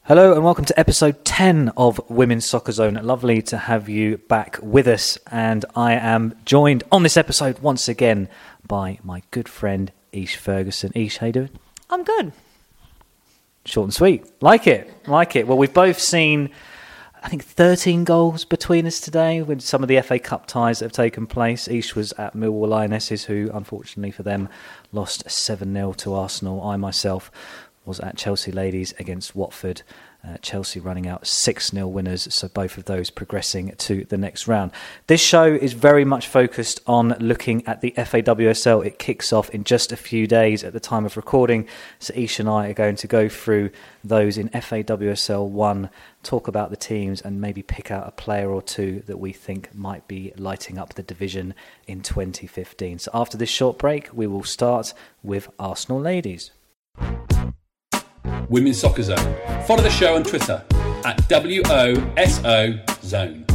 Hello and welcome to episode 10 of Women's Soccer Zone. Lovely to have you back with us, and I am joined on this episode once again by my good friend Ish Ferguson. Ish, how you doing? I'm good. Short and sweet. Like it. Well, we've both seen, I think, 13 goals between us today with some of the FA Cup ties that have taken place. Ish was at Millwall Lionesses, who, unfortunately for them, lost 7-0 to Arsenal. I myself was at Chelsea Ladies against Watford. Chelsea running out 6-0 winners, so both of those progressing to the next round. This show is very much focused on looking at the FAWSL. It kicks off in just a few days at the time of recording, so Ish and I are going to go through those in FAWSL 1, talk about the teams and maybe pick out a player or two that we think might be lighting up the division in 2015. So after this short break, we will start with Arsenal Ladies. Women's Soccer Zone. Follow the show on Twitter at WOSO Zone.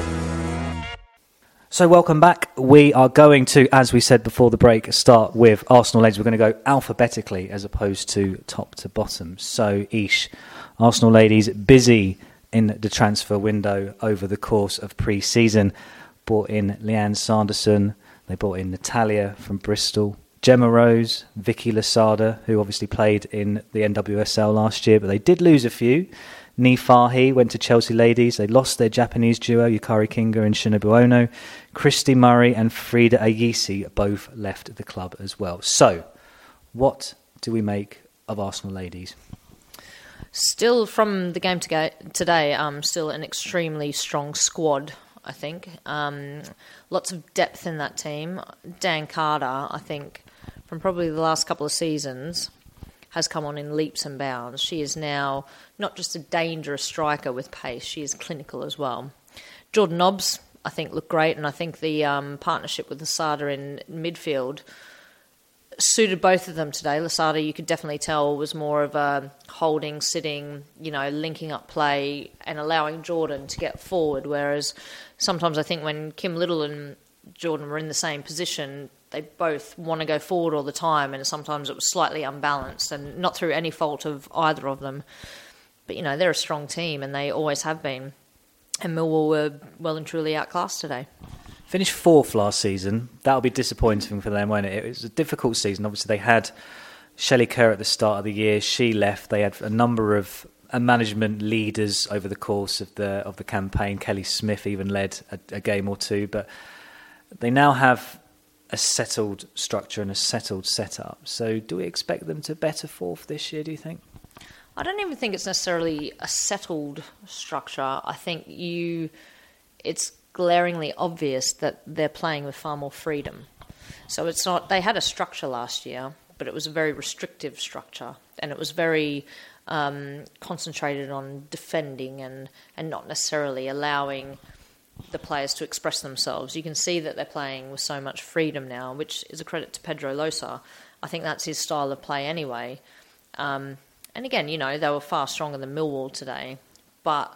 So welcome back. We are going to, as we said before the break, start with Arsenal Ladies. We're going to go alphabetically as opposed to top to bottom. So Ish, Arsenal Ladies busy in the transfer window over the course of pre-season. Brought in Leanne Sanderson. They brought in Natalia from Bristol. Gemma Rose, Vicky Lasada, who obviously played in the NWSL last year, but they did lose a few. Ni Fahi went to Chelsea Ladies. They lost their Japanese duo, Yukari Kinga and Shinobu Ono. Christy Murray and Frida Ayisi both left the club as well. So, what do we make of Arsenal Ladies? Still, from the game today, still an extremely strong squad, I think. Lots of depth in that team. Dan Carter, I think, from probably the last couple of seasons, has come on in leaps and bounds. She is now not just a dangerous striker with pace, she is clinical as well. Jordan Nobbs, I think, looked great, and I think the partnership with Lasada in midfield suited both of them today. Lasada, you could definitely tell, was more of a holding, sitting, linking up play and allowing Jordan to get forward, whereas sometimes I think when Kim Little and Jordan were in the same position, they both want to go forward all the time, and sometimes it was slightly unbalanced, and not through any fault of either of them. But, they're a strong team, and they always have been. And Millwall were well and truly outclassed today. Finished fourth last season. That'll be disappointing for them, won't it? It was a difficult season. Obviously, they had Shelley Kerr at the start of the year. She left. They had a number of management leaders over the course of the campaign. Kelly Smith even led a game or two, but they now have a settled structure and a settled setup. So do we expect them to better fourth this year, do you think? I don't even think it's necessarily a settled structure. I think it's glaringly obvious that they're playing with far more freedom. So it's not, they had a structure last year, but it was a very restrictive structure, and it was very concentrated on defending and not necessarily allowing the players to express themselves. You can see that they're playing with so much freedom now, which is a credit to Pedro Losa. I think that's his style of play anyway. And again, they were far stronger than Millwall today, but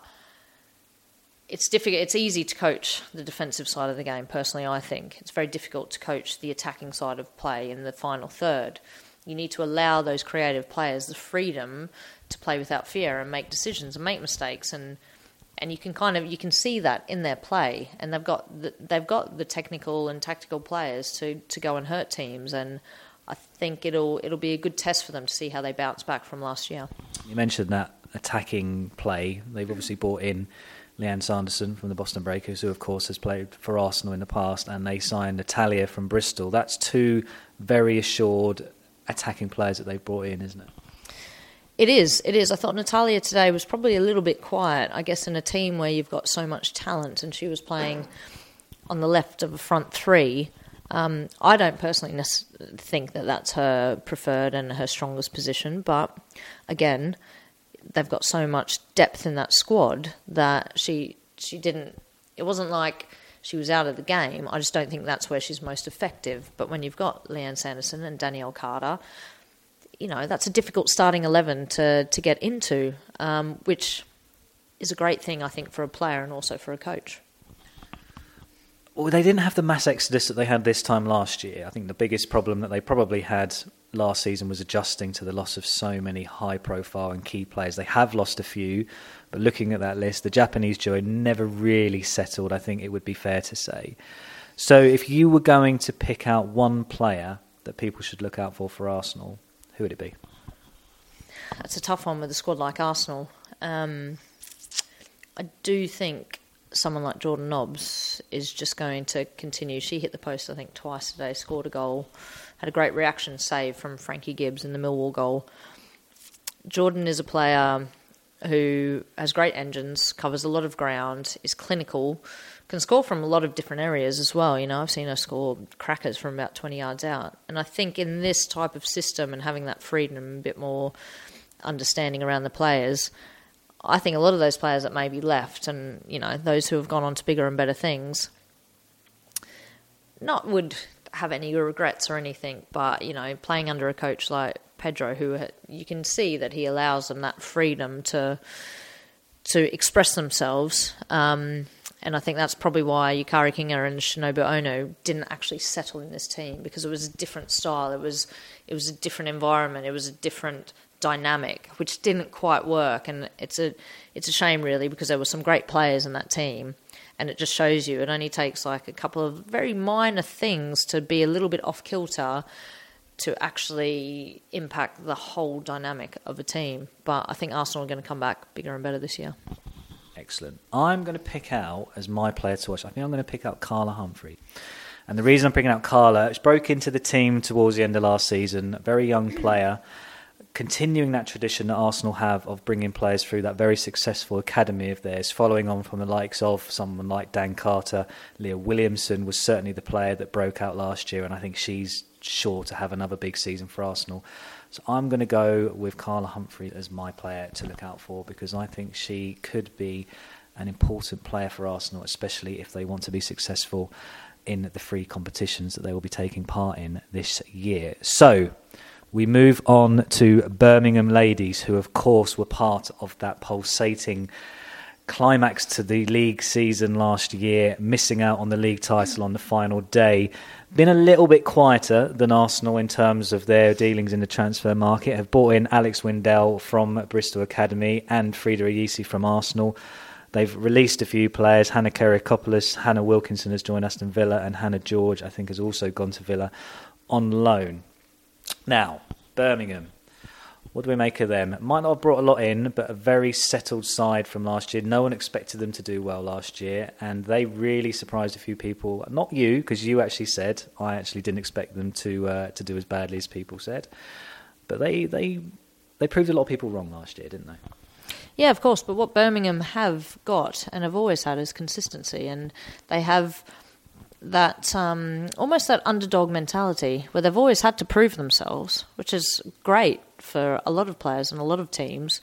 it's difficult. It's easy to coach the defensive side of the game, personally, I think. It's very difficult to coach the attacking side of play in the final third. You need to allow those creative players the freedom to play without fear and make decisions and make mistakes, and you can see that in their play, and they've got the technical and tactical players to go and hurt teams, and I think it'll be a good test for them to see how they bounce back from last year. You mentioned that attacking play. They've obviously brought in Leanne Sanderson from the Boston Breakers, who of course has played for Arsenal in the past, and they signed Natalia from Bristol. That's two very assured attacking players that they've brought in, isn't it? It is. I thought Natalia today was probably a little bit quiet, I guess, in a team where you've got so much talent, and she was playing on the left of a front three. I don't personally think that that's her preferred and her strongest position, but again, they've got so much depth in that squad that she didn't. It wasn't like she was out of the game. I just don't think that's where she's most effective. But when you've got Leanne Sanderson and Danielle Carter, that's a difficult starting 11 to get into, which is a great thing, I think, for a player and also for a coach. Well, they didn't have the mass exodus that they had this time last year. I think the biggest problem that they probably had last season was adjusting to the loss of so many high-profile and key players. They have lost a few, but looking at that list, the Japanese duo never really settled, I think it would be fair to say. So if you were going to pick out one player that people should look out for Arsenal, who would it be? That's a tough one with a squad like Arsenal. I do think someone like Jordan Nobbs is just going to continue. She hit the post, I think, twice today, scored a goal, had a great reaction save from Frankie Gibbs in the Millwall goal. Jordan is a player who has great engines, covers a lot of ground, is clinical, can score from a lot of different areas as well. You know, I've seen her score crackers from about 20 yards out. And I think in this type of system and having that freedom and a bit more understanding around the players, I think a lot of those players that may be left and, you know, those who have gone on to bigger and better things, not would have any regrets or anything, but, you know, playing under a coach like Pedro, who you can see that he allows them that freedom to express themselves. And I think that's probably why Yukari Kinga and Shinobu Ono didn't actually settle in this team, because it was a different style. It was a different environment. It was a different dynamic, which didn't quite work. And it's a shame, really, because there were some great players in that team. And it just shows you it only takes like a couple of very minor things to be a little bit off kilter to actually impact the whole dynamic of a team. But I think Arsenal are going to come back bigger and better this year. Excellent. I'm going to pick out, as my player to watch, I think I'm going to pick out Carla Humphrey. And the reason I'm picking out Carla, she broke into the team towards the end of last season, a very young player, continuing that tradition that Arsenal have of bringing players through that very successful academy of theirs, following on from the likes of someone like Dan Carter. Leah Williamson was certainly the player that broke out last year, and I think she's sure to have another big season for Arsenal. So I'm going to go with Carla Humphrey as my player to look out for, because I think she could be an important player for Arsenal, especially if they want to be successful in the free competitions that they will be taking part in this year. So we move on to Birmingham Ladies, who of course were part of that pulsating climax to the league season last year, missing out on the league title on the final day. Been a little bit quieter than Arsenal in terms of their dealings in the transfer market. Have brought in Alex Windell from Bristol Academy and Frida Ayisi from Arsenal. They've released a few players. Hannah Keriakopoulos, Hannah Wilkinson has joined Aston Villa, and Hannah George, I think, has also gone to Villa on loan. Now, Birmingham. What do we make of them? Might not have brought a lot in, but a very settled side from last year. No one expected them to do well last year, and they really surprised a few people. Not you, because you actually said, I actually didn't expect them to do as badly as people said. But they proved a lot of people wrong last year, didn't they? Yeah, of course. But what Birmingham have got and have always had is consistency, and they have that almost that underdog mentality where they've always had to prove themselves, which is great for a lot of players and a lot of teams.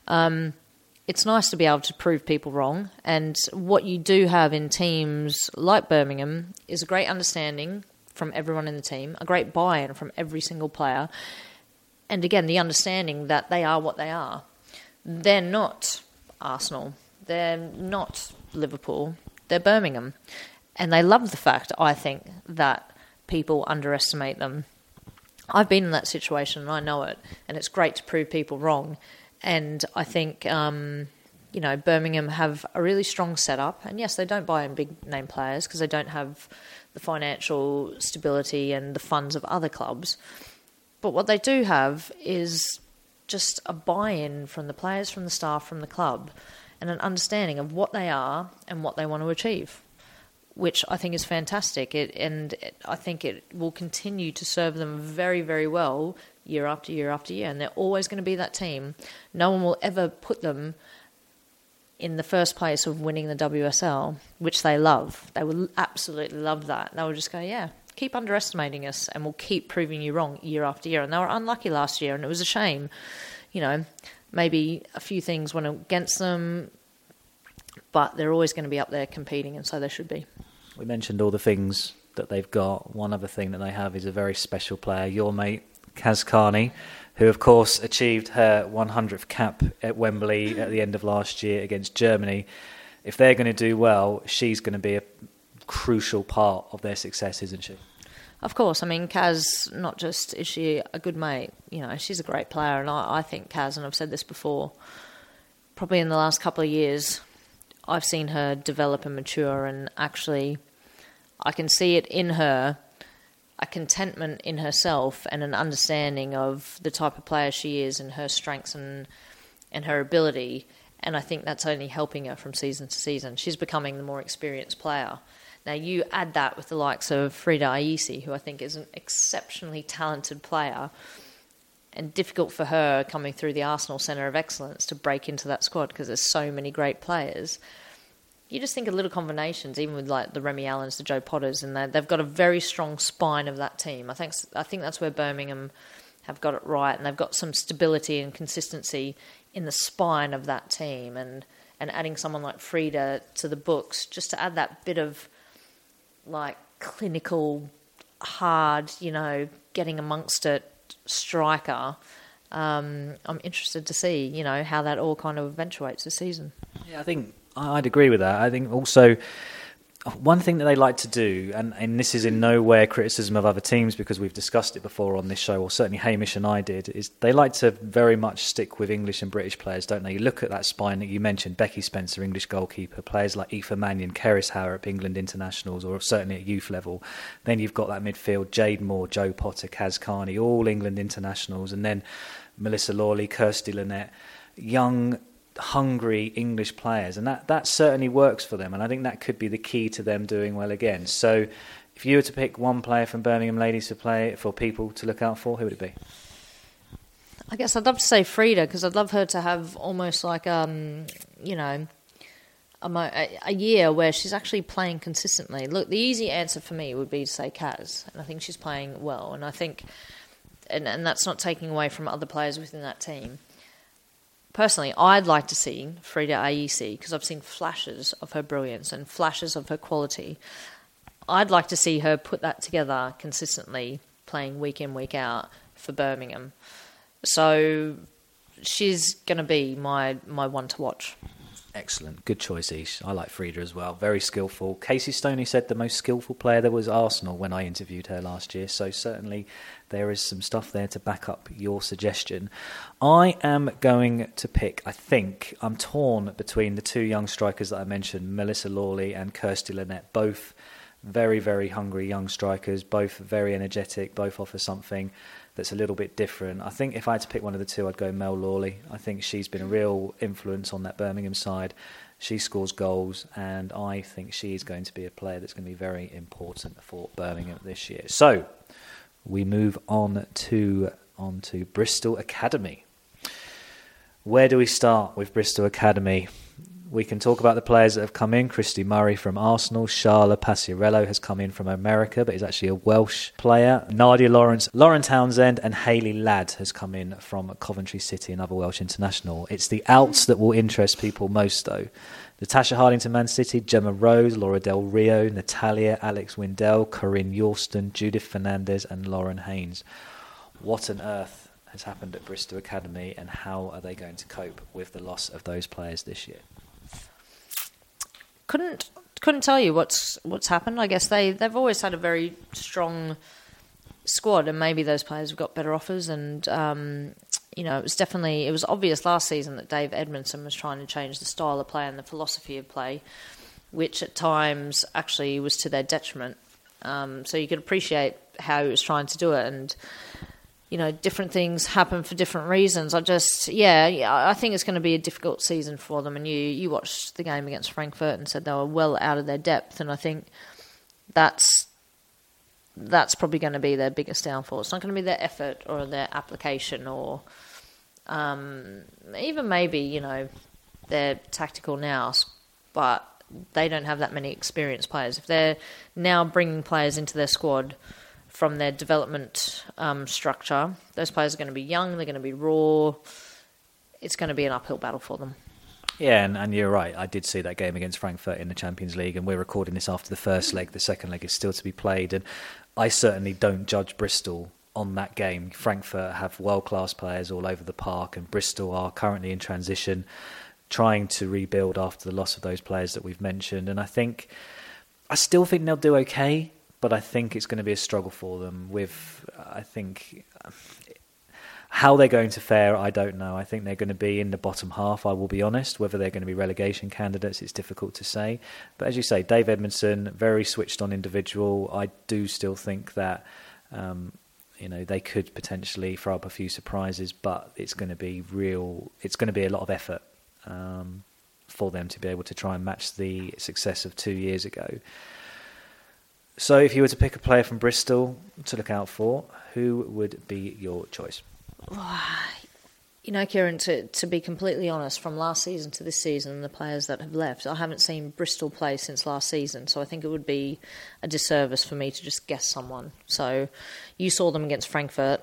It's nice to be able to prove people wrong, and what you do have in teams like Birmingham is a great understanding from everyone in the team, a great buy-in from every single player, and again, the understanding that they are what they are. They're not Arsenal, they're not Liverpool, they're Birmingham. And they love the fact, I think, that people underestimate them. I've been in that situation and I know it, and it's great to prove people wrong. And I think, Birmingham have a really strong setup. And yes, they don't buy in big name players because they don't have the financial stability and the funds of other clubs. But what they do have is just a buy-in from the players, from the staff, from the club, and an understanding of what they are and what they want to achieve, which I think is fantastic. I think it will continue to serve them very, very well year after year after year. And they're always going to be that team. No one will ever put them in the first place of winning the WSL, which they love. They will absolutely love that. They will just go, yeah, keep underestimating us and we'll keep proving you wrong year after year. And they were unlucky last year, and it was a shame. Maybe a few things went against them, but they're always going to be up there competing, and so they should be. We mentioned all the things that they've got. One other thing that they have is a very special player, your mate Kaz Carney, who of course achieved her 100th cap at Wembley at the end of last year against Germany. If they're going to do well, she's going to be a crucial part of their success, isn't she? Of course. I mean, Kaz, not just is she a good mate, she's a great player. And I think Kaz, and I've said this before, probably in the last couple of years, I've seen her develop and mature, and actually I can see it in her, a contentment in herself and an understanding of the type of player she is and her strengths and her ability. And I think that's only helping her from season to season. She's becoming the more experienced player. Now, you add that with the likes of Frida Aisi, who I think is an exceptionally talented player, and difficult for her coming through the Arsenal Centre of Excellence to break into that squad because there's so many great players. You just think of little combinations, even with like the Remy Allens, the Joe Potters, and they've got a very strong spine of that team. I think that's where Birmingham have got it right, and they've got some stability and consistency in the spine of that team, and adding someone like Frida to the books just to add that bit of like clinical, hard, getting amongst it striker. I'm interested to see, how that all kind of eventuates this season. Yeah, I think I'd agree with that. I think also one thing that they like to do, and this is in no way a criticism of other teams because we've discussed it before on this show, or certainly Hamish and I did, is they like to very much stick with English and British players, don't they? You look at that spine that you mentioned, Becky Spencer, English goalkeeper, players like Aoife Mannion, Keris Harrop, England internationals, or certainly at youth level. Then you've got that midfield, Jade Moore, Joe Potter, Kaz Carney, all England internationals, and then Melissa Lawley, Kirsty Lynette, young, hungry English players, and that certainly works for them, and I think that could be the key to them doing well again. So if you were to pick one player from Birmingham Ladies to play for people to look out for, who would it be? I guess I'd love to say Frida, because I'd love her to have almost like a year where she's actually playing consistently. Look, the easy answer for me would be to say Kaz, and I think she's playing well, and I think and that's not taking away from other players within that team. Personally, I'd like to see Frida Aisi, because I've seen flashes of her brilliance and flashes of her quality. I'd like to see her put that together consistently, playing week in, week out for Birmingham. So she's going to be my one to watch. Excellent. Good choice, Ish. I like Frida as well. Very skillful. Casey Stoney said the most skillful player there was Arsenal when I interviewed her last year. So certainly there is some stuff there to back up your suggestion. I am going to pick, I think, I'm torn between the two young strikers that I mentioned, Melissa Lawley and Kirsty Lynette, both very, very hungry young strikers, both very energetic, both offer something that's a little bit different. I think if I had to pick one of the two, I'd go Mel Lawley. I think she's been a real influence on that Birmingham side. She scores goals, and I think she is going to be a player that's going to be very important for Birmingham this year. So we move on to Bristol Academy. Where do we start with Bristol Academy? We can talk about the players that have come in. Christy Murray from Arsenal. Charla Paciarello has come in from America, but is actually a Welsh player. Nadia Lawrence, Lauren Townsend, and Hayley Ladd has come in from Coventry City, another Welsh international. It's the outs that will interest people most, though. Natasha Hardington, Man City. Gemma Rose, Laura Del Rio, Natalia, Alex Windell, Corinne Yorston, Judith Fernandez, and Lauren Haynes. What on earth has happened at Bristol Academy, and how are they going to cope with the loss of those players this year? Couldn't tell you what's happened. I guess they've always had a very strong squad, and maybe those players have got better offers. And it was obvious last season that Dave Edmondson was trying to change the style of play and the philosophy of play, which at times actually was to their detriment. So you could appreciate how he was trying to do it, and different things happen for different reasons. I think it's going to be a difficult season for them. And you watched the game against Frankfurt and said they were well out of their depth. And I think that's probably going to be their biggest downfall. It's not going to be their effort or their application or even maybe, their tactical nous. But they don't have that many experienced players. If they're now bringing players into their squad from their development structure, those players are going to be young, they're going to be raw. It's going to be an uphill battle for them. Yeah, and you're right. I did see that game against Frankfurt in the Champions League, and we're recording this after the first leg. The second leg is still to be played, and I certainly don't judge Bristol on that game. Frankfurt have world-class players all over the park, and Bristol are currently in transition, trying to rebuild after the loss of those players that we've mentioned. And I think I still think they'll do okay, but I think it's going to be a struggle for them. I think how they're going to fare, I don't know. I think they're going to be in the bottom half, I will be honest. Whether they're going to be relegation candidates, it's difficult to say. But as you say, Dave Edmondson, very switched on individual. I do still think that they could potentially throw up a few surprises, but it's going to be a lot of effort for them to be able to try and match the success of 2 years ago. So if you were to pick a player from Bristol to look out for, who would be your choice? Kieran, to be completely honest, from last season to this season, the players that have left, I haven't seen Bristol play since last season, so I think it would be a disservice for me to just guess someone. So you saw them against Frankfurt.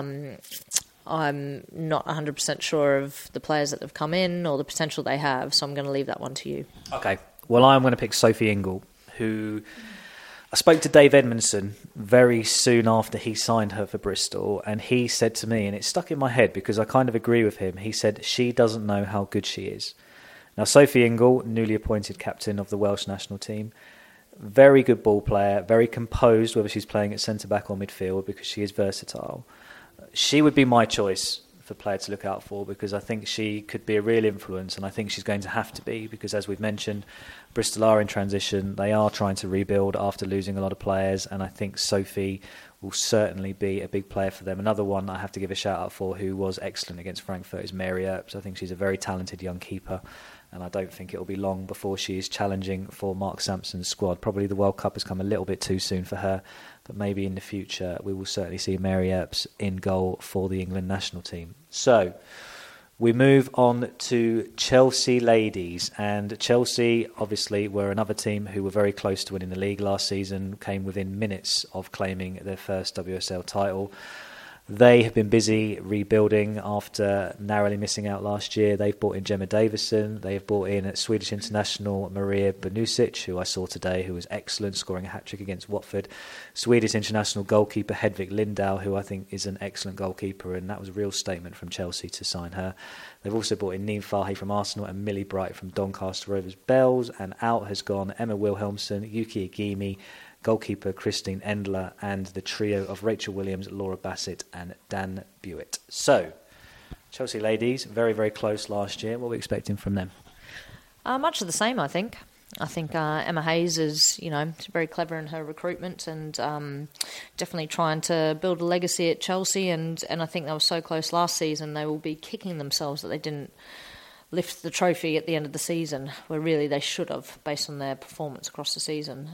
I'm not 100% sure of the players that have come in or the potential they have, so I'm going to leave that one to you. Okay. Well, I'm going to pick Sophie Ingle, who I spoke to Dave Edmondson very soon after he signed her for Bristol, and he said to me, and it stuck in my head because I kind of agree with him, he said she doesn't know how good she is. Now, Sophie Ingle, newly appointed captain of the Welsh national team, very good ball player, very composed, whether she's playing at centre-back or midfield, because she is versatile. She would be my choice for player to look out for, because I think she could be a real influence, and I think she's going to have to be, because as we've mentioned, Bristol are in transition. They are trying to rebuild after losing a lot of players, and I think Sophie will certainly be a big player for them. Another one I have to give a shout out for, who was excellent against Frankfurt, is Mary Earps. I think she's a very talented young keeper, and I don't think it will be long before she is challenging for Mark Sampson's squad. Probably the World Cup has come a little bit too soon for her, but maybe in the future we will certainly see Mary Earps in goal for the England national team. So we move on to Chelsea ladies, and Chelsea obviously were another team who were very close to winning the league last season, came within minutes of claiming their first WSL title. They have been busy rebuilding after narrowly missing out last year. They've brought in Gemma Davison. They have brought in Swedish international Maria Bonusic, who I saw today, who was excellent, scoring a hat-trick against Watford. Swedish international goalkeeper Hedvig Lindahl, who I think is an excellent goalkeeper, and that was a real statement from Chelsea to sign her. They've also brought in Neen Fahy from Arsenal and Millie Bright from Doncaster Rovers Bells, and out has gone Emma Wilhelmsson, Yuki Agimi, goalkeeper Christine Endler, and the trio of Rachel Williams, Laura Bassett and Dan Bewitt. So, Chelsea ladies, very, very close last year. What are we expecting from them? Much of the same, I think. I think Emma Hayes is, very clever in her recruitment and definitely trying to build a legacy at Chelsea. And I think they were so close last season, they will be kicking themselves that they didn't lift the trophy at the end of the season, where really they should have, based on their performance across the season.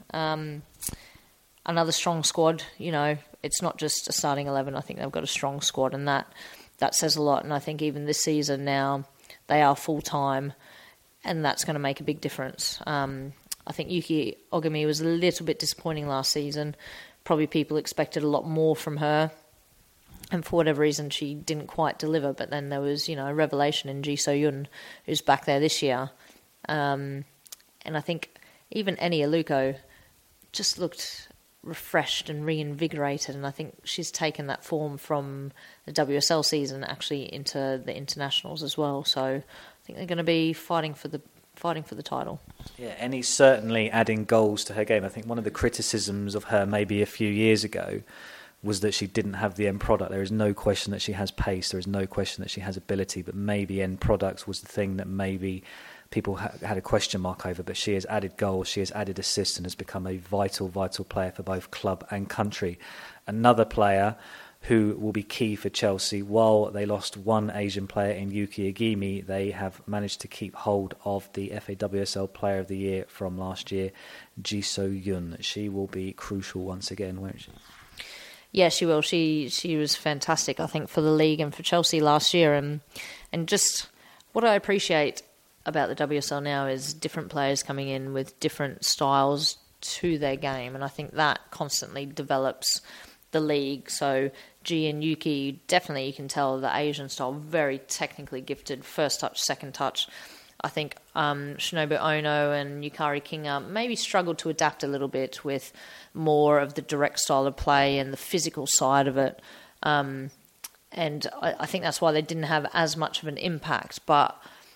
Another strong squad, it's not just a starting 11. I think they've got a strong squad, and that says a lot. And I think even this season now, they are full-time, and that's going to make a big difference. I think Yuki Ogami was a little bit disappointing last season. Probably people expected a lot more from her, and for whatever reason, she didn't quite deliver. But then there was, a revelation in Ji So-yun, who's back there this year. And I think even Eni Aluko just looked refreshed and reinvigorated. And I think she's taken that form from the WSL season actually into the internationals as well. So I think they're going to be fighting for the title. Yeah, Eni's certainly adding goals to her game. I think one of the criticisms of her maybe a few years ago was that she didn't have the end product. There is no question that she has pace. There is no question that she has ability, but maybe end product was the thing that maybe people had a question mark over. But she has added goals, she has added assists, and has become a vital, vital player for both club and country. Another player who will be key for Chelsea, while they lost one Asian player in Yuki Agimi, they have managed to keep hold of the FAWSL Player of the Year from last year, Ji So-yun. She will be crucial once again, won't she? Yeah, she will. She was fantastic, I think, for the league and for Chelsea last year. And just what I appreciate about the WSL now is different players coming in with different styles to their game. And I think that constantly develops the league. So Ji and Yuki, definitely you can tell the Asian style, very technically gifted, first touch, second touch. I think Shinobu Ono and Yukari Kinga maybe struggled to adapt a little bit with more of the direct style of play and the physical side of it. And I think that's why they didn't have as much of an impact. But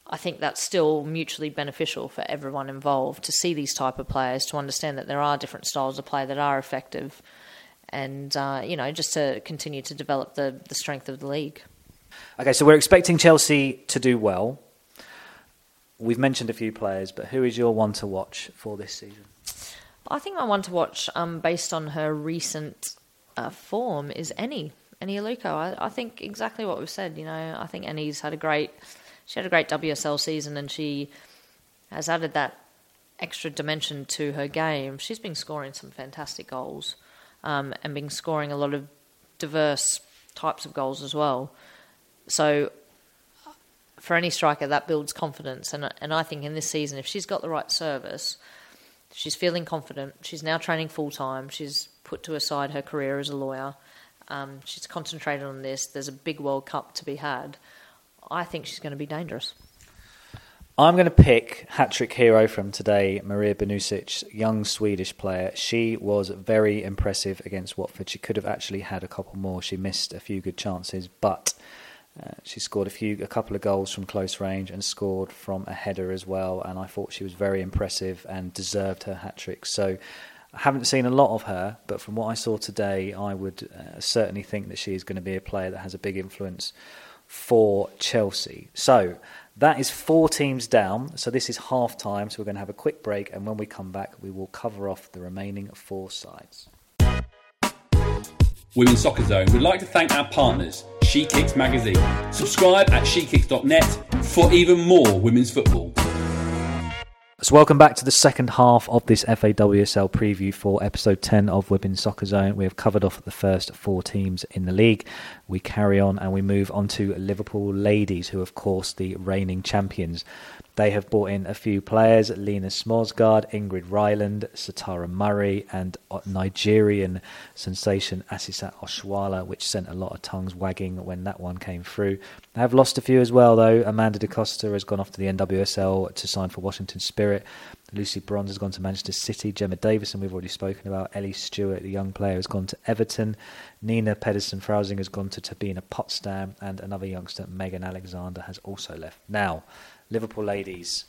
I think that's still mutually beneficial for everyone involved to see these type of players, to understand that there are different styles of play that are effective, and just to continue to develop the strength of the league. Okay, so we're expecting Chelsea to do well. We've mentioned a few players, but who is your one to watch for this season? I think my one to watch, based on her recent form, is Annie Aluko. I think exactly what we've said. I think Annie's had a great WSL season, and she has added that extra dimension to her game. She's been scoring some fantastic goals, and been scoring a lot of diverse types of goals as well. So for any striker, that builds confidence. And I think in this season, if she's got the right service, she's feeling confident. She's now training full-time. She's put to aside her career as a lawyer. She's concentrated on this. There's a big World Cup to be had. I think she's going to be dangerous. I'm going to pick hat-trick hero from today, Maria Benusic, young Swedish player. She was very impressive against Watford. She could have actually had a couple more. She missed a few good chances, but she scored a couple of goals from close range and scored from a header as well. And I thought she was very impressive and deserved her hat-trick. So I haven't seen a lot of her, but from what I saw today, I would certainly think that she is going to be a player that has a big influence for Chelsea. So that is 4 teams down. So this is half time. So we're going to have a quick break. And when we come back, we will cover off the remaining 4 sides. Women's Soccer Zone would like to thank our partners, She Kicks Magazine. Subscribe at shekicks.net for even more women's football. So welcome back to the second half of this FAWSL preview for episode 10 of Women's Soccer Zone. We have covered off the first 4 teams in the league. We carry on and we move on to Liverpool Ladies, who are, of course, the reigning champions. They have brought in a few players, Lena Smosgard, Ingrid Ryland, Satara Murray, and Nigerian sensation Asisat Oshuala, which sent a lot of tongues wagging when that one came through. They have lost a few as well, though. Amanda Da Costa has gone off to the NWSL to sign for Washington Spirit. Lucy Bronze has gone to Manchester City. Gemma Davison, we've already spoken about. Ellie Stewart, the young player, has gone to Everton. Nina Pedersen-Frausing has gone to Tabina Potsdam. And another youngster, Megan Alexander, has also left. Now, Liverpool Ladies,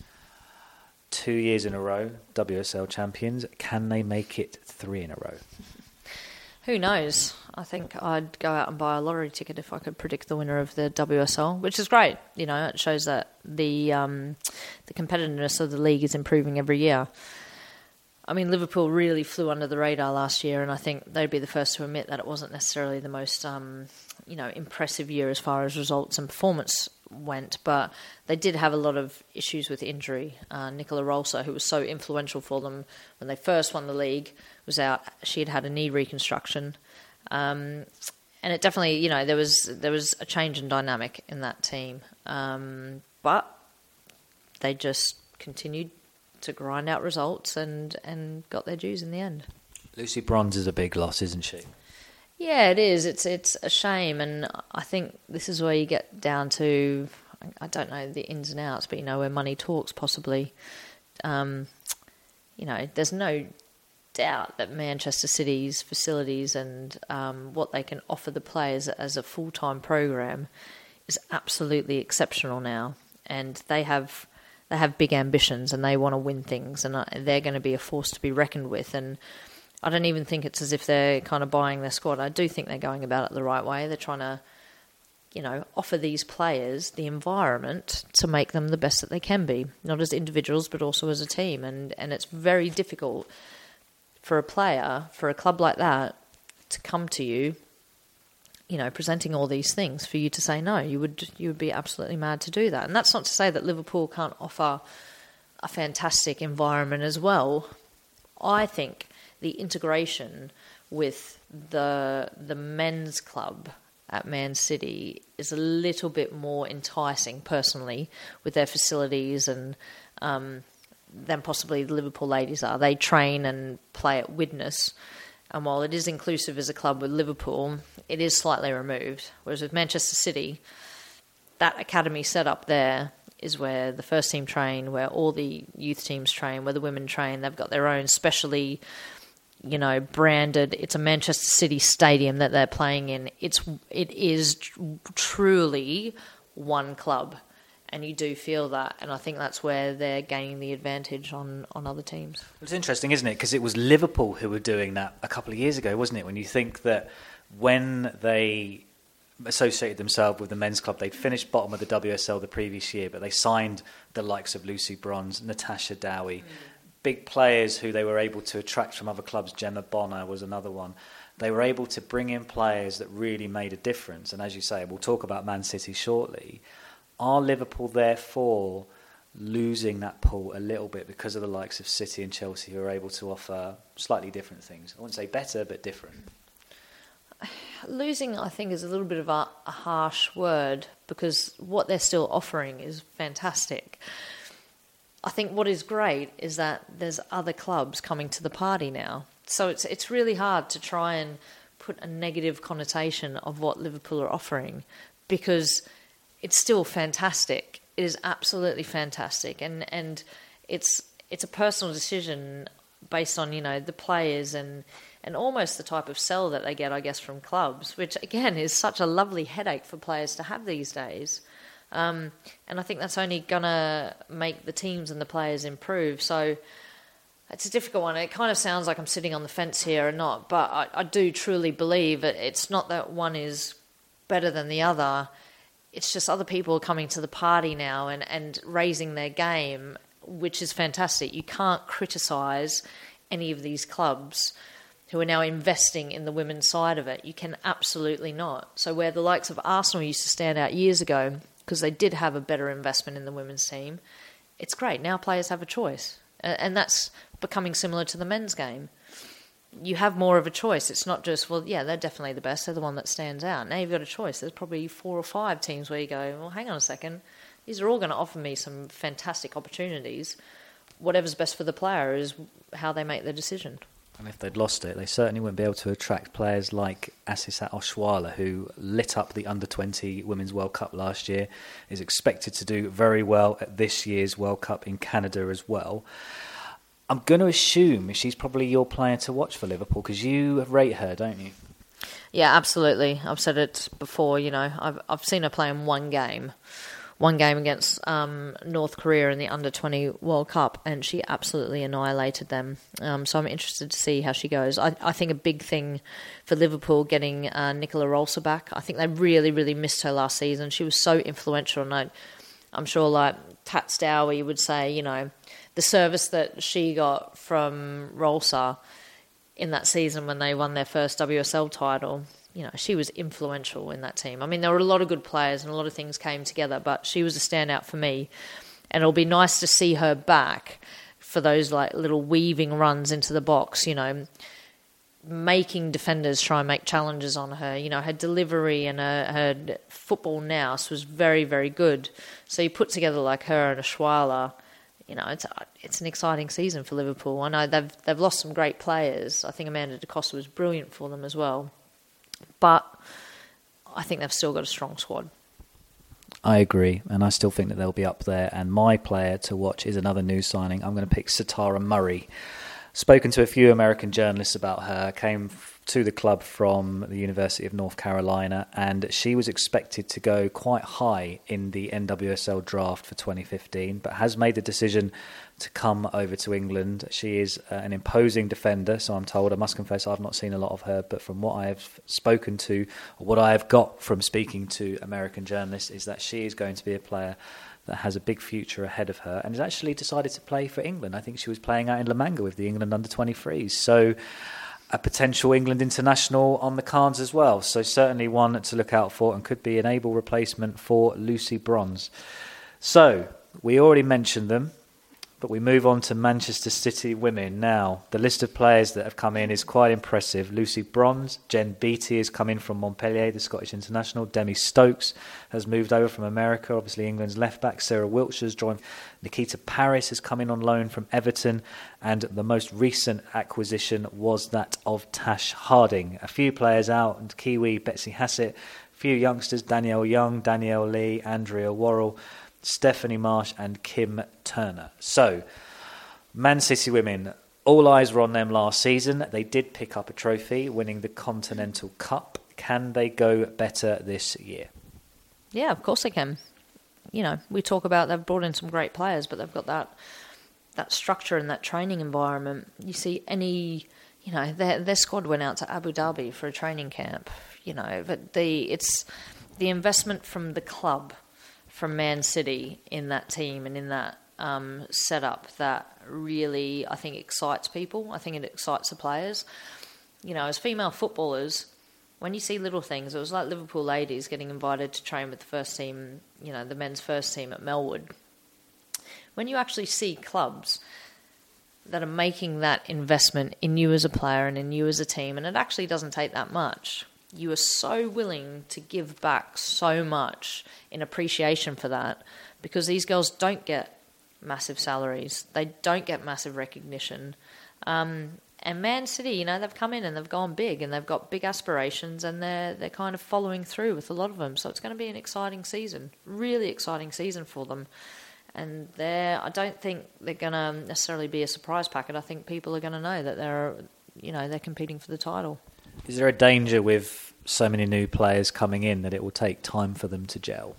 2 years in a row, WSL champions. Can they make it 3 in a row? Who knows? I think I'd go out and buy a lottery ticket if I could predict the winner of the WSL, which is great. It shows that the competitiveness of the league is improving every year. I mean, Liverpool really flew under the radar last year, and I think they'd be the first to admit that it wasn't necessarily the most, impressive year as far as results and performance went, but they did have a lot of issues with injury. Nicola Rolsa, who was so influential for them when they first won the league, was out. She had a knee reconstruction, and it definitely, there was a change in dynamic in that team, but they just continued to grind out results and got their dues in the end. Lucy Bronze is a big loss, isn't she? Yeah, it is. It's a shame, and I think this is where you get down to, I don't know the ins and outs, but where money talks possibly. There's no doubt that Manchester City's facilities and what they can offer the players as a full-time program is absolutely exceptional now, and they have big ambitions and they want to win things, and they're going to be a force to be reckoned with. And I don't even think it's as if they're kind of buying their squad. I do think they're going about it the right way. They're trying to, offer these players the environment to make them the best that they can be, not as individuals but also as a team. And it's very difficult for a player, for a club like that, to come to you, presenting all these things, for you to say no. You would be absolutely mad to do that. And that's not to say that Liverpool can't offer a fantastic environment as well. I think the integration with the men's club at Man City is a little bit more enticing, personally, with their facilities and than possibly the Liverpool Ladies are. They train and play at Widnes, and while it is inclusive as a club with Liverpool, it is slightly removed. Whereas with Manchester City, that academy set up there is where the first team train, where all the youth teams train, where the women train. They've got their own specially, branded. It's a Manchester City stadium that they're playing in. It is truly one club, And you do feel that, and I think that's where they're gaining the advantage on other teams. It's interesting, isn't it? Because it was Liverpool who were doing that a couple of years ago, wasn't it? When you think that when they associated themselves with the men's club, they'd finished bottom of the WSL the previous year, but they signed the likes of Lucy Bronze, Natasha Dowie, big players who they were able to attract from other clubs. Gemma Bonner was another one. They were able to bring in players that really made a difference. And as you say, we'll talk about Man City shortly. Are Liverpool therefore losing that pull a little bit because of the likes of City and Chelsea, who are able to offer slightly different things? I wouldn't say better, but different. Losing, I think, is a little bit of a harsh word, because what they're still offering is fantastic. I think what is great is that there's other clubs coming to the party now. So it's really hard to try and put a negative connotation of what Liverpool are offering, because it's still fantastic. It is absolutely fantastic, and it's a personal decision based on, the players and almost the type of sell that they get, I guess, from clubs, which again is such a lovely headache for players to have these days. And I think that's only gonna make the teams and the players improve. So it's a difficult one. It kind of sounds like I'm sitting on the fence here or not, but I do truly believe it's not that one is better than the other. It's just other people are coming to the party now and raising their game, which is fantastic. You can't criticise any of these clubs who are now investing in the women's side of it. You can absolutely not. So where the likes of Arsenal used to stand out years ago because they did have a better investment in the women's team, it's great. Now players have a choice. And that's becoming similar to the men's game. You have more of a choice. It's not just, well, yeah, they're definitely the best. They're the one that stands out. Now you've got a choice. There's probably 4 or 5 teams where you go, well, hang on a second. These are all going to offer me some fantastic opportunities. Whatever's best for the player is how they make their decision. And if they'd lost it, they certainly wouldn't be able to attract players like Asisat Oshoala, who lit up the Under-20 Women's World Cup last year, is expected to do very well at this year's World Cup in Canada as well. I'm going to assume she's probably your player to watch for Liverpool, because you rate her, don't you? Yeah, absolutely. I've said it before, I've seen her play in one game against North Korea in the Under-20 World Cup, and she absolutely annihilated them. So I'm interested to see how she goes. I think a big thing for Liverpool getting Nicola Rolsa back. I think they really, really missed her last season. She was so influential, and I'm sure like Tats Dowie would say, the service that she got from Rolsa in that season when they won their first WSL title, she was influential in that team. I mean, there were a lot of good players and a lot of things came together, but she was a standout for me. And it'll be nice to see her back for those like little weaving runs into the box, making defenders try and make challenges on her. Her delivery and her football nous was very, very good. So you put together like her and Oshoala, it's an exciting season for Liverpool. I know they've lost some great players. I think Amanda Da Costa was brilliant for them as well. But I think they've still got a strong squad. I agree, and I still think that they'll be up there. And my player to watch is another new signing. I'm going to pick Satara Murray. Spoken to a few American journalists about her, came to the club from the University of North Carolina, and she was expected to go quite high in the NWSL draft for 2015, but has made the decision to come over to England. She is an imposing defender, so I'm told. I must confess I've not seen a lot of her, but from what I have spoken to, or what I have got from speaking to American journalists, is that she is going to be a player that has a big future ahead of her, and has actually decided to play for England. I think she was playing out in La Manga with the England under-23s, so a potential England international on the cards as well. So certainly one to look out for, and could be an able replacement for Lucy Bronze. So we already mentioned them, but we move on to Manchester City women now. The list of players that have come in is quite impressive. Lucy Bronze, Jen Beattie has come in from Montpellier, the Scottish international. Demi Stokes has moved over from America, obviously England's left back. Sarah Wiltshire's joined. Nikita Paris has come in on loan from Everton, and the most recent acquisition was that of Tash Harding. A few players out, and Kiwi Betsy Hassett, a few youngsters, Danielle Young, Danielle Lee, Andrea Worrell, Stephanie Marsh and Kim Turner. So, Man City women, all eyes were on them last season. They did pick up a trophy, winning the Continental Cup. Can they go better this year? Yeah, of course they can. we talk about they've brought in some great players, but they've got that structure and that training environment. You see their squad went out to Abu Dhabi for a training camp, but it's the investment from the club, from Man City in that team and in that setup that really, I think, excites people. I think it excites the players. As female footballers, when you see little things, it was like Liverpool ladies getting invited to train with the first team, the men's first team at Melwood. When you actually see clubs that are making that investment in you as a player and in you as a team, and it actually doesn't take that much, you are so willing to give back so much in appreciation for that, because these girls don't get massive salaries. They don't get massive recognition. And Man City, they've come in and they've gone big and they've got big aspirations, and they're kind of following through with a lot of them. So it's going to be an exciting season, really exciting season for them. And I don't think they're going to necessarily be a surprise packet. I think people are going to know that they're competing for the title. Is there a danger with so many new players coming in that it will take time for them to gel?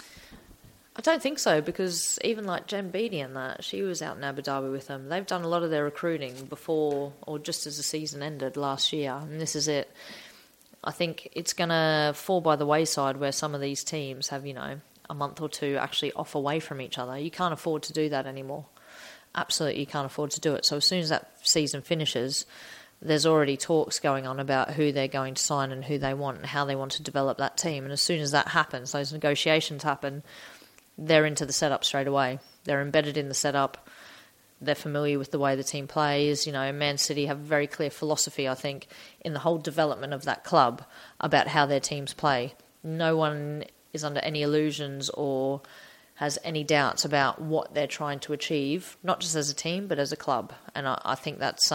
I don't think so, because even like Jen Beattie and that, she was out in Abu Dhabi with them. They've done a lot of their recruiting before or just as the season ended last year, and this is it. I think it's going to fall by the wayside where some of these teams have, a month or two actually off away from each other. You can't afford to do that anymore. Absolutely, you can't afford to do it. So as soon as that season finishes, there's already talks going on about who they're going to sign and who they want and how they want to develop that team. And as soon as that happens, those negotiations happen, they're into the setup straight away. They're embedded in the setup. They're familiar with the way the team plays. Man City have a very clear philosophy, I think, in the whole development of that club about how their teams play. No one is under any illusions or has any doubts about what they're trying to achieve, not just as a team, but as a club. And I think that's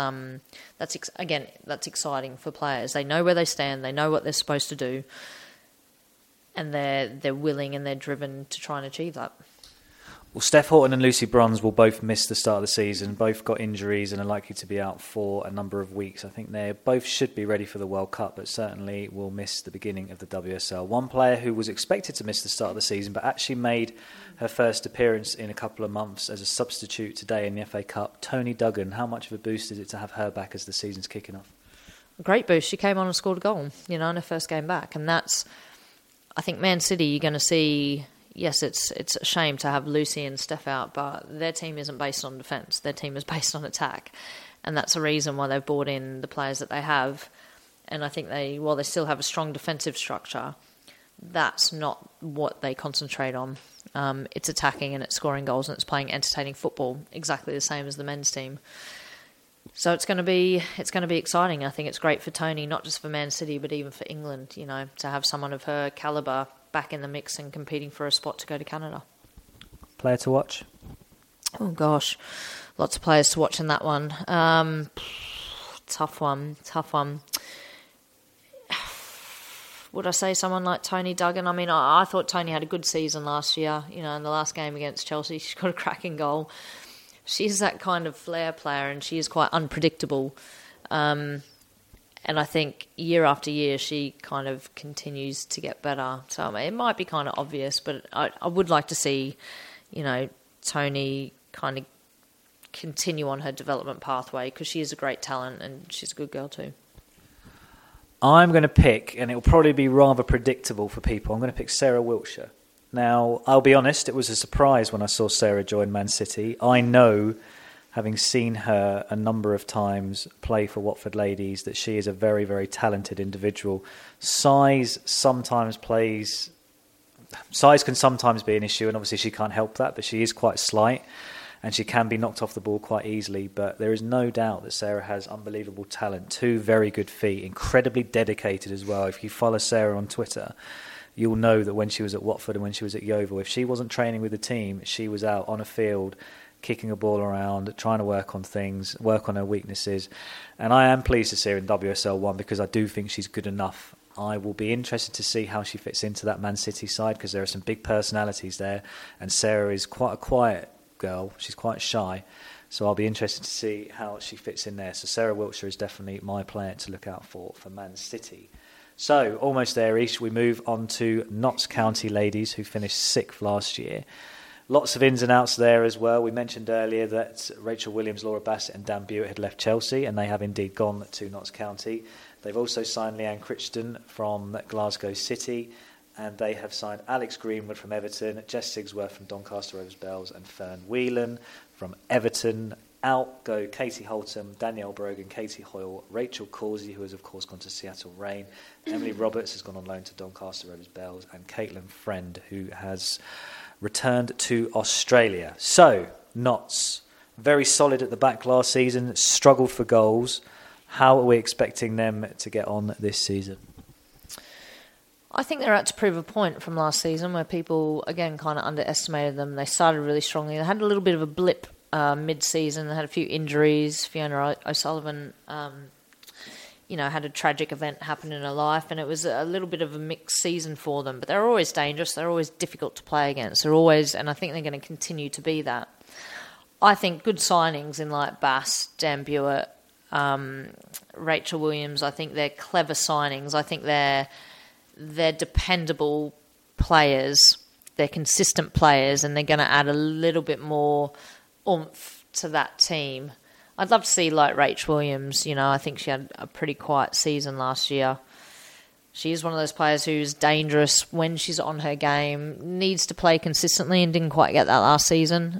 exciting for players. They know where they stand. They know what they're supposed to do. And they're willing and they're driven to try and achieve that. Well, Steph Houghton and Lucy Bronze will both miss the start of the season. Both got injuries and are likely to be out for a number of weeks. I think they both should be ready for the World Cup, but certainly will miss the beginning of the WSL. One player who was expected to miss the start of the season, but actually made her first appearance in a couple of months as a substitute today in the FA Cup, Toni Duggan. How much of a boost is it to have her back as the season's kicking off? Great boost. She came on and scored a goal, in her first game back. And that's, I think, Man City, you're going to see... Yes, it's a shame to have Lucy and Steph out, but their team isn't based on defence. Their team is based on attack. And that's a reason why they've brought in the players that they have. And I think while they still have a strong defensive structure, that's not what they concentrate on. It's attacking and it's scoring goals and it's playing entertaining football, exactly the same as the men's team. So it's going to be exciting. I think it's great for Toni, not just for Man City, but even for England, to have someone of her calibre back in the mix and competing for a spot to go to Canada. Player to watch? Oh, gosh. Lots of players to watch in that one. Tough one. Would I say someone like Toni Duggan? I mean, I thought Toni had a good season last year. In the last game against Chelsea, she got a cracking goal. She's that kind of flair player and she is quite unpredictable. And I think year after year, she kind of continues to get better. So it might be kind of obvious, but I would like to see, Toni kind of continue on her development pathway because she is a great talent and she's a good girl too. I'm going to pick, and it'll probably be rather predictable for people, I'm going to pick Sarah Wiltshire. Now, I'll be honest, it was a surprise when I saw Sarah join Man City. I know, having seen her a number of times play for Watford Ladies, that she is a very, very talented individual. Size can sometimes be an issue, and obviously she can't help that, but she is quite slight, and she can be knocked off the ball quite easily. But there is no doubt that Sarah has unbelievable talent, 2 very good feet, incredibly dedicated as well. If you follow Sarah on Twitter, you'll know that when she was at Watford and when she was at Yeovil, if she wasn't training with the team, she was out on a field kicking a ball around, trying to work on things, work on her weaknesses. And I am pleased to see her in WSL 1 because I do think she's good enough. I will be interested to see how she fits into that Man City side because there are some big personalities there. And Sarah is quite a quiet girl. She's quite shy. So I'll be interested to see how she fits in there. So Sarah Wiltshire is definitely my player to look out for Man City. So, almost there, Ish. We move on to Notts County ladies, who finished 6th last year. Lots of ins and outs there as well. We mentioned earlier that Rachel Williams, Laura Bassett and Dan Buett had left Chelsea, and they have indeed gone to Notts County. They've also signed Leanne Crichton from Glasgow City, and they have signed Alex Greenwood from Everton, Jess Sigsworth from Doncaster Rovers Bells, and Fern Whelan from Everton. Out go Katie Holtham, Danielle Brogan, Katie Hoyle, Rachel Causey, who has of course gone to Seattle Reign, Emily Roberts has gone on loan to Doncaster Rovers Bells, and Caitlin Friend, who has returned to Australia. So, Notts, very solid at the back last season, struggled for goals. How are we expecting them to get on this season? I think they're out to prove a point from last season where people, again, kind of underestimated them. They started really strongly. They had a little bit of a blip mid-season. They had a few injuries. Fiona O'Sullivan, had a tragic event happen in her life, and it was a little bit of a mixed season for them. But they're always dangerous. They're always difficult to play against. And I think they're going to continue to be that. I think good signings in like Bass, Dan Buett, Rachel Williams, I think they're clever signings. I think they're dependable players. They're consistent players, and they're going to add a little bit more oomph to that team. I'd love to see like Rach Williams. I think she had a pretty quiet season last year. She is one of those players who's dangerous when she's on her game, needs to play consistently, and didn't quite get that last season.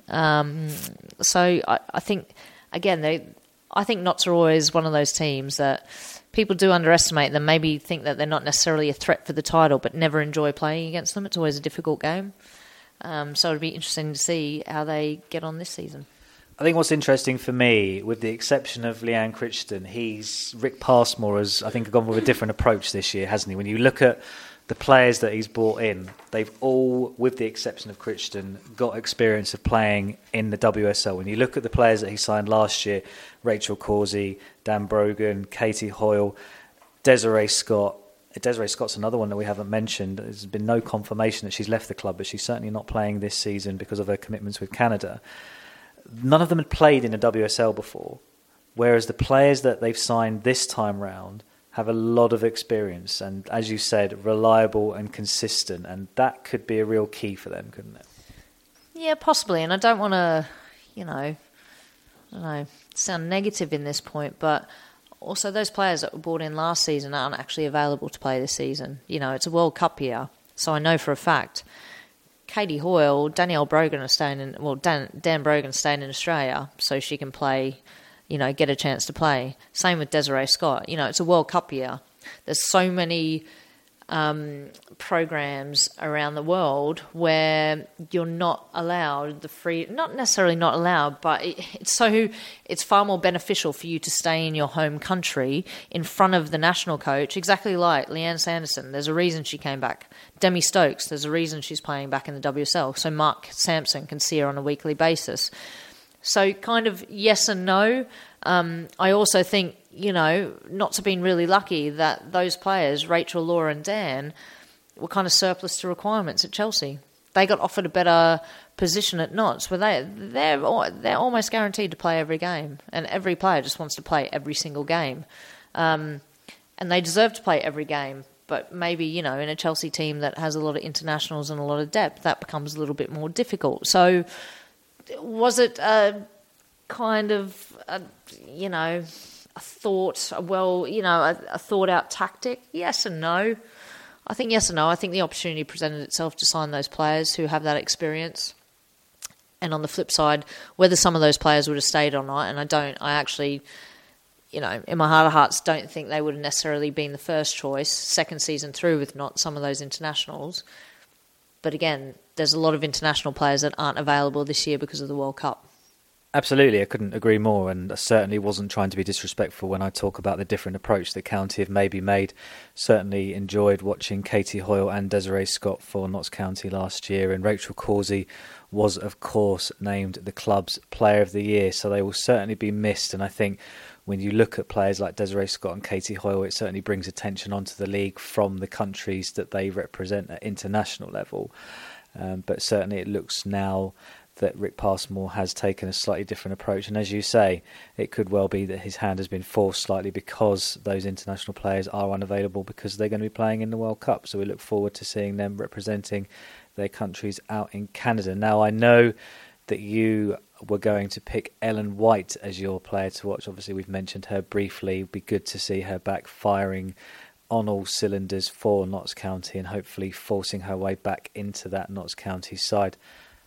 So I think, again, I think Notts are always one of those teams that people do underestimate them, maybe think that they're not necessarily a threat for the title, but never enjoy playing against them. It's always a difficult game. So it'd be interesting to see how they get on this season. I think what's interesting for me, with the exception of Leanne Crichton, Rick Passmore has, I think, gone with a different approach this year, hasn't he? When you look at the players that he's brought in, they've all, with the exception of Crichton, got experience of playing in the WSL. When you look at the players that he signed last year, Rachel Causey, Dan Brogan, Katie Hoyle, Desiree Scott. Desiree Scott's another one that we haven't mentioned. There's been no confirmation that she's left the club, but she's certainly not playing this season because of her commitments with Canada. None of them had played in a WSL before, whereas the players that they've signed this time round have a lot of experience and, as you said, reliable and consistent, and that could be a real key for them, couldn't it? Yeah, possibly, and I don't want to, sound negative in this point, but also those players that were brought in last season aren't actually available to play this season. It's a World Cup year, so I know for a fact Katie Hoyle, Danielle Brogan are staying in. Well, Dan Brogan's staying in Australia, so she can play. Get a chance to play. Same with Desiree Scott. It's a World Cup year. There's so many programs around the world where you're not allowed the free. Not necessarily not allowed, but it's far more beneficial for you to stay in your home country in front of the national coach. Exactly like Leanne Sanderson. There's a reason she came back. Demi Stokes. There's a reason she's playing back in the WSL. So Mark Sampson can see her on a weekly basis. So kind of yes and no. I also think, Notts have been really lucky that those players, Rachel, Laura and Dan, were kind of surplus to requirements at Chelsea. They got offered a better position at Notts where they're almost guaranteed to play every game. And every player just wants to play every single game. And they deserve to play every game. But maybe, in a Chelsea team that has a lot of internationals and a lot of depth, that becomes a little bit more difficult. So was it a kind of, a thought-out tactic? Yes and no. I think yes and no. I think the opportunity presented itself to sign those players who have that experience. And on the flip side, whether some of those players would have stayed or not, and I actually, in my heart of hearts, don't think they would have necessarily been the first choice, second season through with not some of those internationals. But again, there's a lot of international players that aren't available this year because of the World Cup. Absolutely, I couldn't agree more, and I certainly wasn't trying to be disrespectful when I talk about the different approach that County have maybe made. Certainly enjoyed watching Katie Hoyle and Desiree Scott for Notts County last year, and Rachel Causey was, of course, named the club's Player of the Year, so they will certainly be missed. And I think when you look at players like Desiree Scott and Katie Hoyle, it certainly brings attention onto the league from the countries that they represent at international level. But certainly it looks now that Rick Passmore has taken a slightly different approach. And as you say, it could well be that his hand has been forced slightly because those international players are unavailable because they're going to be playing in the World Cup. So we look forward to seeing them representing their countries out in Canada. Now, I know that you were going to pick Ellen White as your player to watch. Obviously, we've mentioned her briefly. It'd be good to see her back firing on all cylinders for Notts County and hopefully forcing her way back into that Notts County side.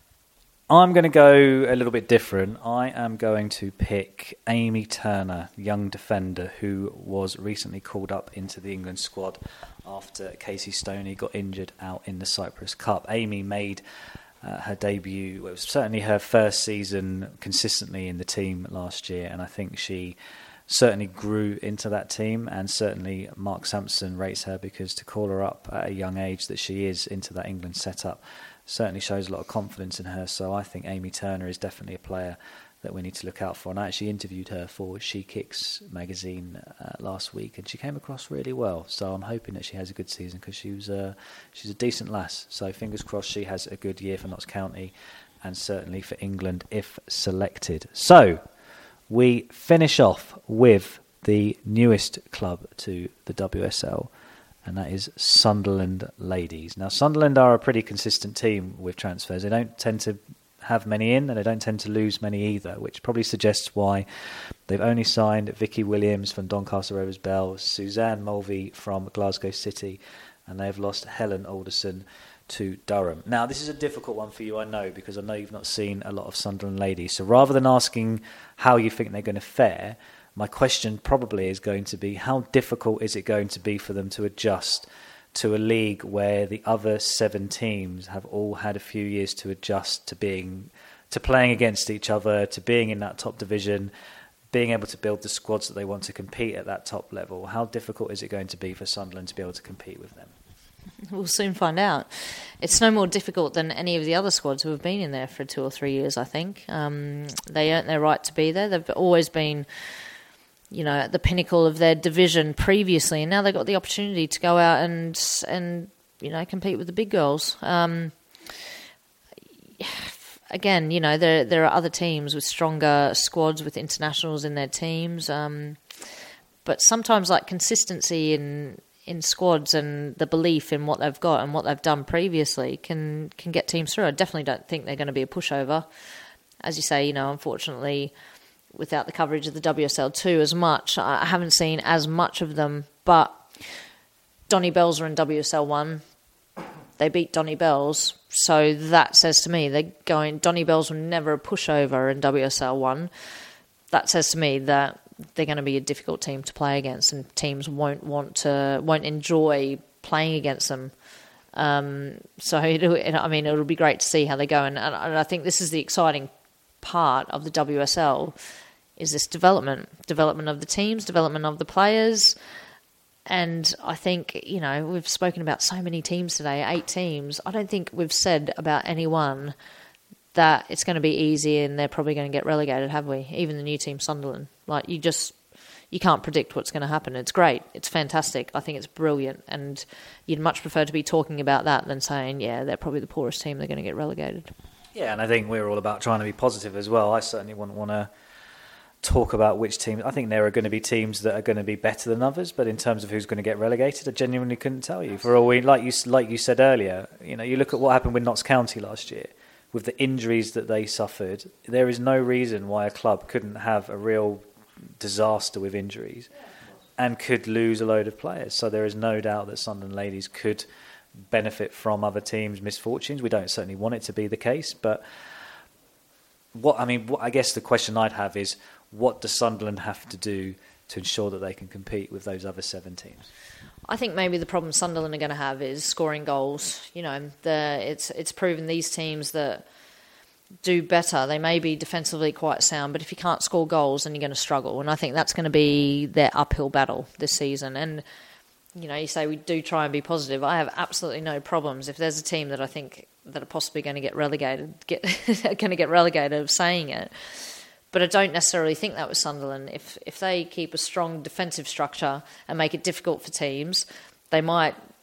I'm going to go a little bit different. I am going to pick Amy Turner, young defender who was recently called up into the England squad after Casey Stoney got injured out in the Cyprus Cup. Amy made her debut. It was certainly her first season consistently in the team last year, and I think she certainly grew into that team, and certainly Mark Sampson rates her because to call her up at a young age that she is into that England setup certainly shows a lot of confidence in her. So I think Amy Turner is definitely a player that we need to look out for. And I actually interviewed her for She Kicks magazine last week, and she came across really well. So I'm hoping that she has a good season because she's a decent lass. So fingers crossed she has a good year for Notts County and certainly for England if selected. So we finish off with the newest club to the WSL, and that is Sunderland Ladies. Now, Sunderland are a pretty consistent team with transfers. They don't tend to have many in, and they don't tend to lose many either, which probably suggests why they've only signed Vicky Williams from Doncaster Rovers Bells, Suzanne Mulvey from Glasgow City, and they've lost Helen Alderson to Durham. Now, this is a difficult one for you, I know, because I know you've not seen a lot of Sunderland Ladies. So rather than asking how you think they're going to fare, my question probably is going to be, how difficult is it going to be for them to adjust to a league where the other 7 teams have all had a few years to adjust to playing against each other, to being in that top division, being able to build the squads that they want to compete at that top level? How difficult is it going to be for Sunderland to be able to compete with them? We'll soon find out. It's no more difficult than any of the other squads who have been in there for 2 or 3 years, I think. They earned their right to be there. They've always been, at the pinnacle of their division previously, and now they've got the opportunity to go out and compete with the big girls. Again, there are other teams with stronger squads with internationals in their teams, but sometimes consistency in squads and the belief in what they've got and what they've done previously can get teams through. I definitely don't think they're going to be a pushover. As you say, unfortunately, without the coverage of the WSL2 as much, I haven't seen as much of them, but Donny Bells are in WSL1. They beat Donny Bells, so that says to me Donny Bells were never a pushover in WSL1. That says to me that they're going to be a difficult team to play against, and teams won't enjoy playing against them. So it'll be great to see how they go, and I think this is the exciting part of the WSL, is this development of the teams, development of the players. And I think, we've spoken about so many teams today, 8 teams. I don't think we've said about anyone that it's going to be easy and they're probably going to get relegated, have we? Even the new team, Sunderland. You can't predict what's going to happen. It's great. It's fantastic. I think it's brilliant. And you'd much prefer to be talking about that than saying, yeah, they're probably the poorest team, they're going to get relegated. Yeah, and I think we're all about trying to be positive as well. I certainly wouldn't want to talk about which teams. I think there are going to be teams that are going to be better than others, but in terms of who's going to get relegated, I genuinely couldn't tell you. For all we, like you said earlier, you look at what happened with Notts County last year, with the injuries that they suffered. There is no reason why a club couldn't have a real disaster with injuries and could lose a load of players. So there is no doubt that Sunderland Ladies could benefit from other teams' misfortunes. We don't certainly want it to be the case, but I guess the question I'd have is, what does Sunderland have to do to ensure that they can compete with those other 7 teams? I think maybe the problem Sunderland are going to have is scoring goals. It's proven these teams that do better, they may be defensively quite sound, but if you can't score goals, then you're going to struggle. And I think that's going to be their uphill battle this season. And you say we do try and be positive. I have absolutely no problems if there's a team that I think that are possibly going to get relegated, of saying it. But I don't necessarily think that was Sunderland. If they keep a strong defensive structure and make it difficult for teams, they might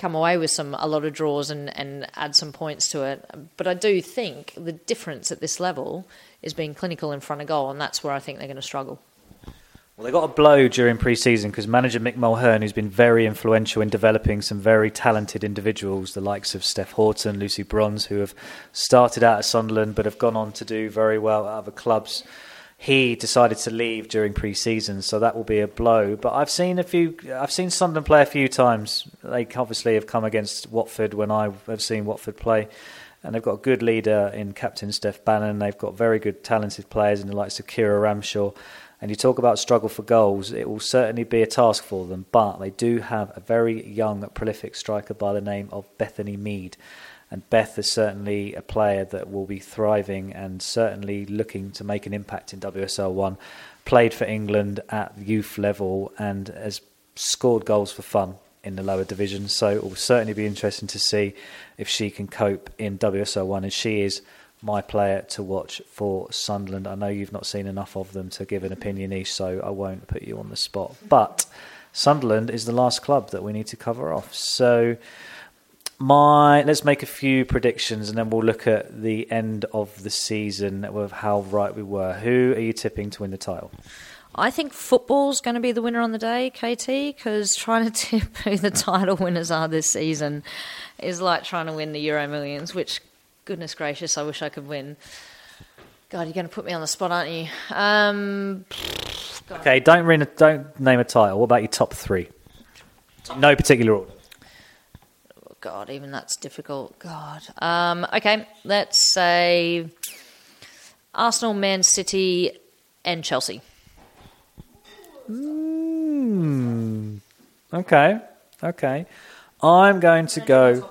come away with a lot of draws and add some points to it. But I do think the difference at this level is being clinical in front of goal, and that's where I think they're going to struggle. Well, they got a blow during pre-season because manager Mick Mulhern, who's been very influential in developing some very talented individuals, the likes of Steph Horton, Lucy Bronze, who have started out at Sunderland but have gone on to do very well at other clubs. He decided to leave during pre-season, so that will be a blow. But I've seen Sunderland play a few times. They obviously have come against Watford when I have seen Watford play. And they've got a good leader in Captain Steph Bannon. They've got very good, talented players in the likes of Kira Ramshaw. And you talk about struggle for goals, it will certainly be a task for them. But they do have a very young, prolific striker by the name of Bethany Mead. And Beth is certainly a player that will be thriving and certainly looking to make an impact in WSL 1. Played for England at youth level and has scored goals for fun in the lower divisions. So it will certainly be interesting to see if she can cope in WSL 1. And she is my player to watch for Sunderland. I know you've not seen enough of them to give an opinion, Ish, so I won't put you on the spot. But Sunderland is the last club that we need to cover off. So let's make a few predictions and then we'll look at the end of the season with how right we were. Who are you tipping to win the title? I think football's going to be the winner on the day, KT, because trying to tip who the title winners are this season is like trying to win the Euro Millions, which, goodness gracious, I wish I could win. God, you're going to put me on the spot, aren't you? Okay, don't name a title. What about your top three? No particular order. Oh, God, even that's difficult. God. Okay, let's say Arsenal, Man City, and Chelsea. Okay. I'm going to go.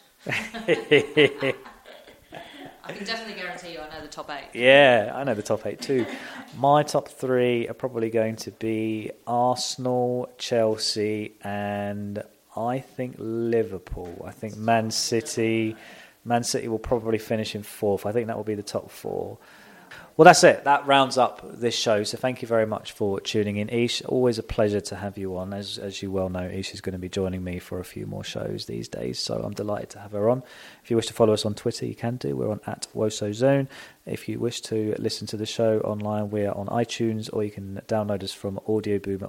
I can definitely guarantee you I know the top 8. Yeah, I know the top 8 too. My top 3 are probably going to be Arsenal, Chelsea, and I think Liverpool. I think Man City will probably finish in 4th. I think that will be the top 4. Well, that's it. That rounds up this show. So thank you very much for tuning in. Ish, always a pleasure to have you on. As you well know, Ish is going to be joining me for a few more shows these days. So I'm delighted to have her on. If you wish to follow us on Twitter, you can do. We're on @WosoZone. If you wish to listen to the show online, we are on iTunes, or you can download us from Audioboom at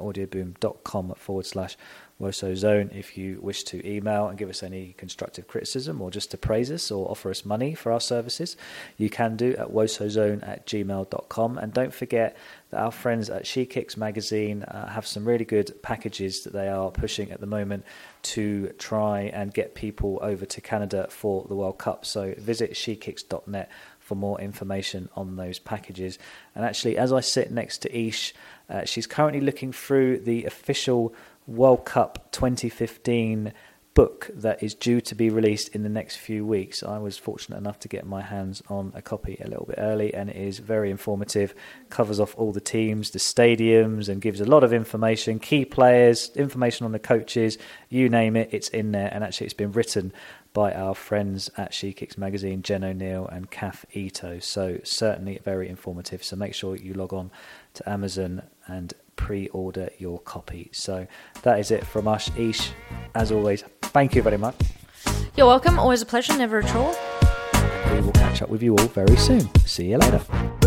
audioboom.com/WosoZone. If you wish to email and give us any constructive criticism or just to praise us or offer us money for our services, you can do at wosozone@gmail.com. And don't forget that our friends at She Kicks magazine have some really good packages that they are pushing at the moment to try and get people over to Canada for the World Cup. So visit shekicks.net for more information on those packages. And actually, as I sit next to Ish, she's currently looking through the official World Cup 2015 book that is due to be released in the next few weeks. I was fortunate enough to get my hands on a copy a little bit early, and it is very informative, covers off all the teams, the stadiums, and gives a lot of information, key players, information on the coaches, you name it, it's in there. And actually it's been written by our friends at She Kicks magazine, Jen O'Neill and Kath Ito. So certainly very informative. So make sure you log on to Amazon and pre-order your copy. So that is it from us. Ish, as always, thank you very much. You're welcome. Always a pleasure, never a chore. We will catch up with you all very soon. See you later.